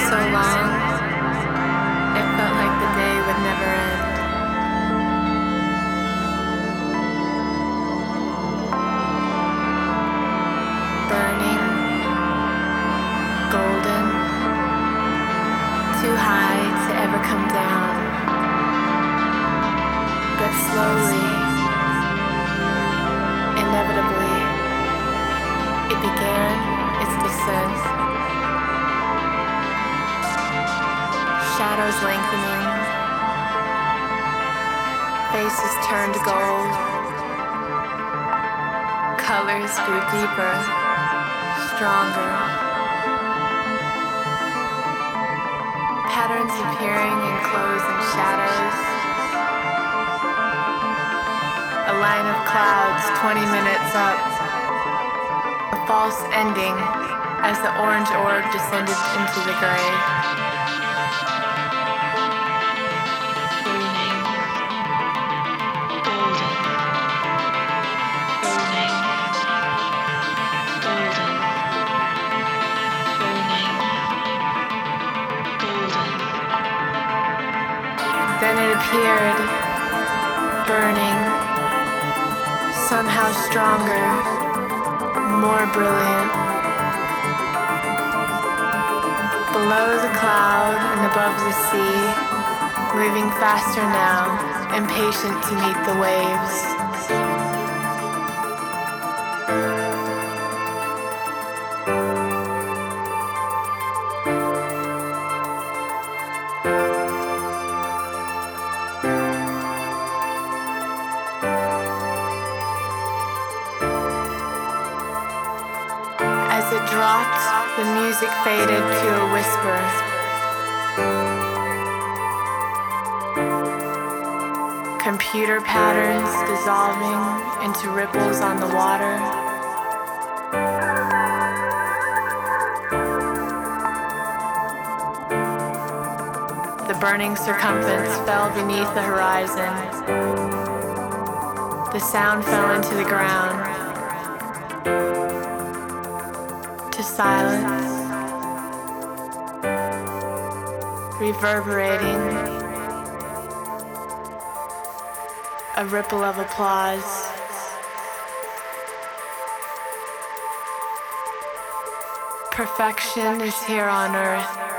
so long, it felt like the day would never end. Burning, golden, too high to ever come down. But slowly, inevitably, it began its descent. Shadows lengthening, faces turned gold, colors grew deeper, stronger, patterns appearing in clothes and shadows, a line of clouds 20 minutes up, a false ending as the orange orb descended into the gray. Then it appeared, burning, somehow stronger, more brilliant. Below the cloud and above the sea, moving faster now, impatient to meet the waves. As it dropped, the music faded to a whisper. Computer patterns dissolving into ripples on the water. The burning circumference fell beneath the horizon. The sound fell into the ground. To silence, reverberating, a ripple of applause. Perfection is here on earth.